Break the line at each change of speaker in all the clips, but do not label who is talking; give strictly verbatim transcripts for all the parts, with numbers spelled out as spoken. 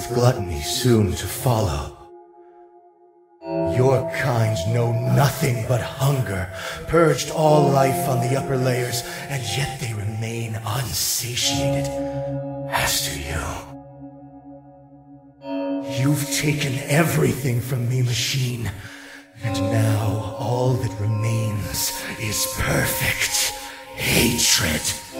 with gluttony soon to follow. Your kind know nothing but hunger, purged all life on the upper layers, and yet they remain unsatiated. As to you, you've taken everything from me, machine, and now all that remains is perfect hatred.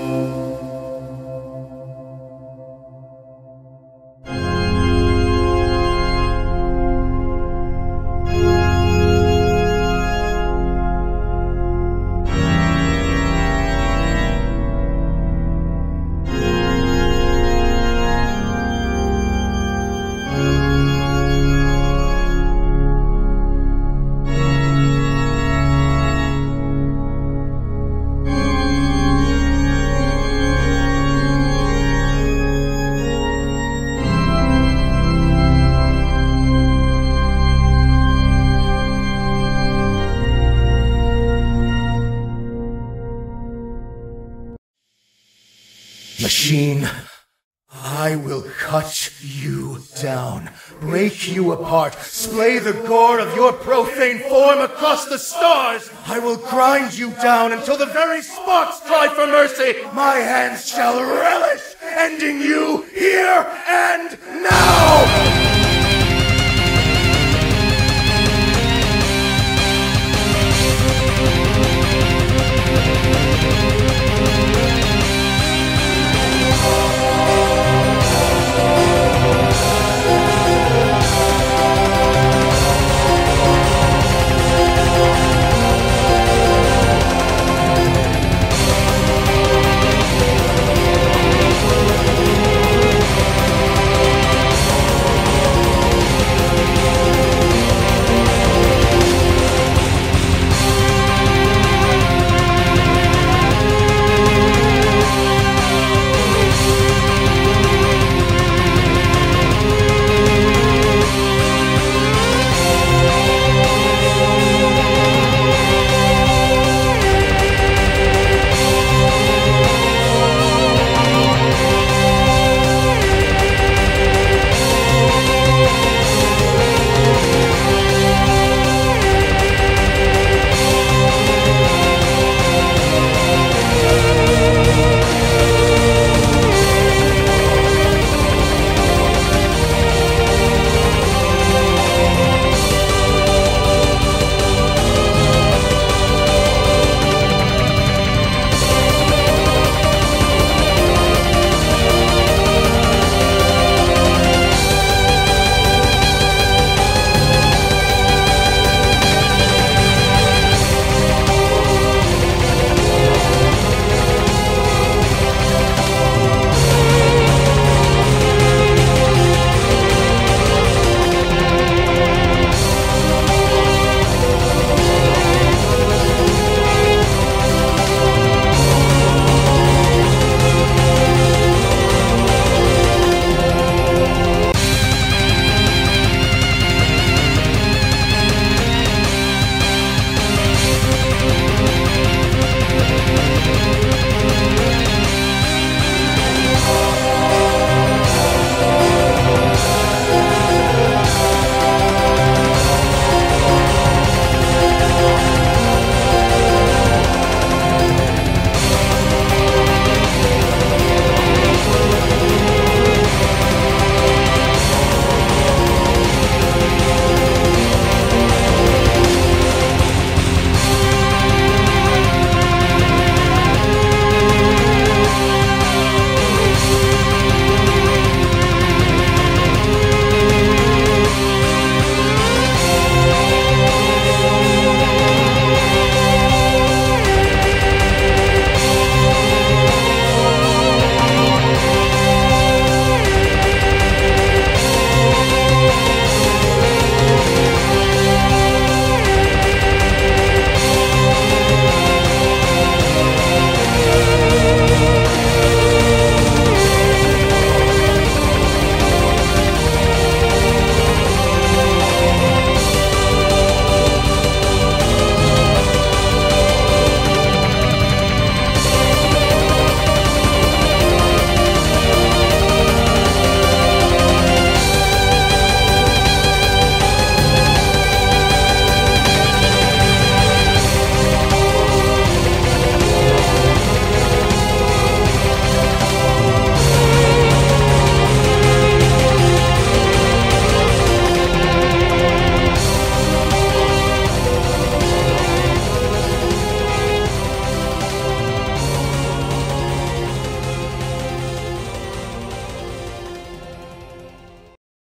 Machine, I will cut you down, break you apart, splay the gore of your profane form across the stars. I will grind you down until the very sparks cry for mercy. My hands shall relish ending you here and now!